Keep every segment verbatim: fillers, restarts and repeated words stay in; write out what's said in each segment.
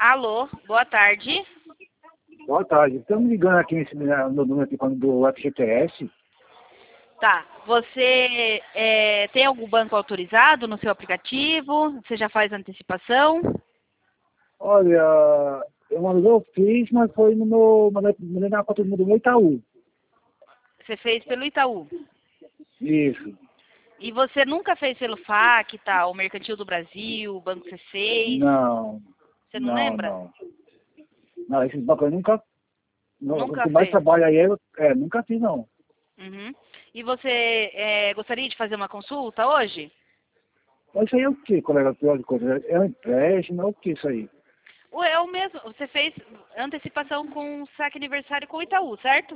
Alô, boa tarde. Boa tarde. Estamos ligando aqui nesse no número aqui do F G T S. Tá, você é, tem algum banco autorizado no seu aplicativo? Você já faz antecipação? Olha, eu uma vez eu fiz, mas foi no meu, mandei mandei na conta do meu Itaú. Você fez pelo Itaú. Isso. E você nunca fez pelo Facta, o Mercantil do Brasil, o Banco C seis? Não. Você não, Não, lembra? não. Não, esses bancos eu nunca. Não, Nunca o que mais fez? trabalho aí, eu é, nunca fiz, não. Uhum. E você é, gostaria de fazer uma consulta hoje? Mas isso aí é o que, colega? Pior de coisa? É um empréstimo, é o que isso aí? Ou é o mesmo, você fez antecipação com o saque aniversário com o Itaú, certo?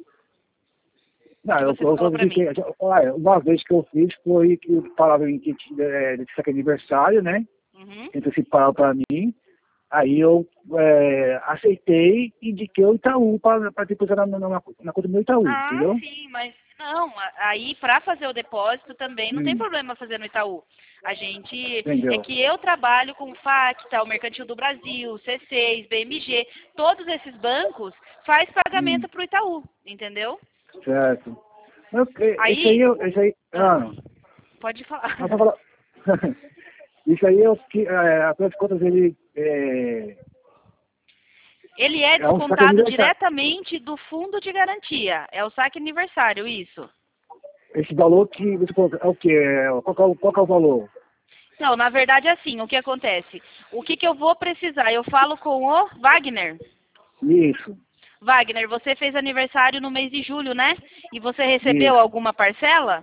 Não, Que eu, você eu, falou eu pra mim. fiquei, olha, uma vez que eu fiz foi que falava em que é, de saque aniversário, né? Uhum. Anteciparam para mim. Aí eu é, aceitei e indiquei o Itaú para depositar na, na, na conta do meu Itaú, Ah, entendeu? sim, mas não, a- aí para fazer o depósito também não tem Hum, problema fazer no Itaú. A gente, é entendeu? que eu trabalho com o Facta, o Mercantil do Brasil, C seis, B M G, todos esses bancos faz Hum, pagamento pro Itaú, entendeu? certo. Eu- é, Esse aí, Aí, eu- esse aí, ah, ah, pode falar. não, pra falar, isso aí, eu, que, é, afinal de contas, ele é, Ele é é um saque descontado aniversário. diretamente do fundo de garantia. É o saque aniversário, isso. Esse valor que você colocou, é o que? Qual, que é o- qual que é o valor? Não, na verdade é assim, o que acontece? O que, que eu vou precisar? Eu falo com o Wagner. Isso, Wagner, você fez aniversário no mês de julho, né? E você recebeu isso. alguma parcela?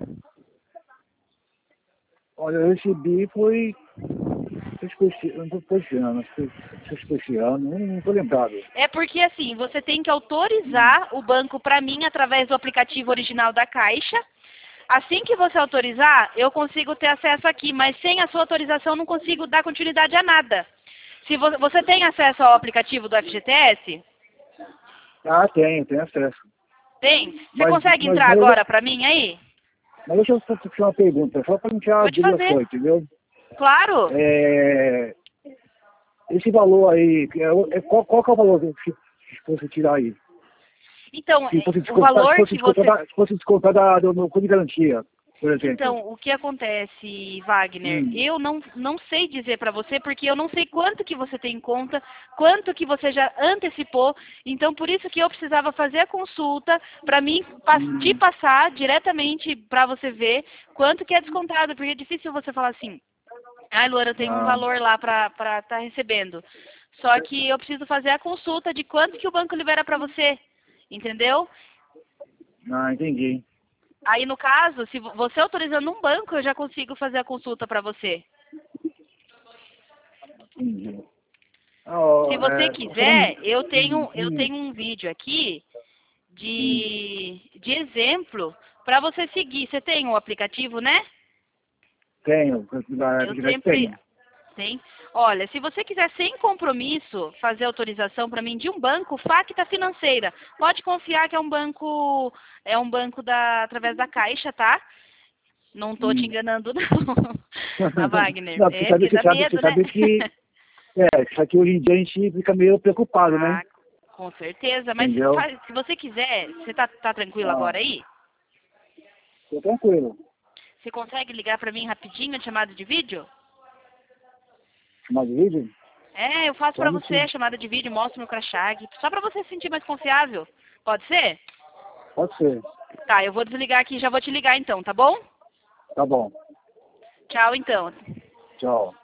Olha, eu recebi, foi, foi esse não foi esse ano, acho que foi foi esse ano, não, não tô lembrado. É porque assim, você tem que Hum, autorizar o banco para mim através do aplicativo original da Caixa. Assim que você autorizar, eu consigo ter acesso aqui, mas sem a sua autorização não consigo dar continuidade a nada. Se vo você tem acesso ao aplicativo do F G T S? Ah, tenho, tenho acesso. Tem? Você Mas, consegue mas, entrar mas, eu- agora para mim aí? mas deixa eu só te fazer uma pergunta, só para não tirar a Pode dúvida fazer. só, entendeu? Claro. É, esse valor aí, que é, o- é, qual, qual que é o valor que, que você tirar aí? Então, Se é, fosse o descontar, se valor fosse que descontar, você da- se fosse descontar da, do meu fundo de garantia, por exemplo. Então, o que acontece, Wagner? Hum, Eu não, não sei dizer para você, porque eu não sei quanto que você tem em conta, quanto que você já antecipou. Então, por isso que eu precisava fazer a consulta para mim pas- te hum, passar diretamente para você ver quanto que é descontado, porque é difícil você falar assim, ai, Luana, eu tenho um ah, valor lá para estar recebendo. Só que eu preciso fazer a consulta de quanto que o banco libera para você, entendeu? ah, entendi. Aí, no caso, se vo- você autorizando um banco, eu já consigo fazer a consulta para você. Entendi. Ah, Se ó, você é, só pra mim- quiser, eu hum, tenho, eu hum, tenho um vídeo aqui hum, de, de exemplo para você seguir. Você tem o aplicativo, né? tenho, na Eu verdade sempre tenho. tem. Olha, se você quiser sem compromisso fazer autorização para mim de um banco, Facta Financeira, pode confiar que é um banco, é um banco da através da Caixa, tá? Não tô te Hum. enganando não. A Wagner, Não, você é sabe, porque você dá sabe, você medo, né? sabe que, é, isso aqui hoje em dia a gente fica meio preocupado, né? Ah, com certeza. Mas Entendeu? fa- se você quiser, você tá, tá tranquilo Ah, agora aí? tô tranquilo. Você consegue ligar pra mim rapidinho, chamada de vídeo? Chamar de vídeo? É, eu faço pra Vamos você sim. a chamada de vídeo, mostro meu crachá, aqui, só pra você se sentir mais confiável. Pode ser? Pode ser. Tá, eu vou desligar aqui e já vou te ligar então, tá bom? Tá bom. Tchau então. Tchau.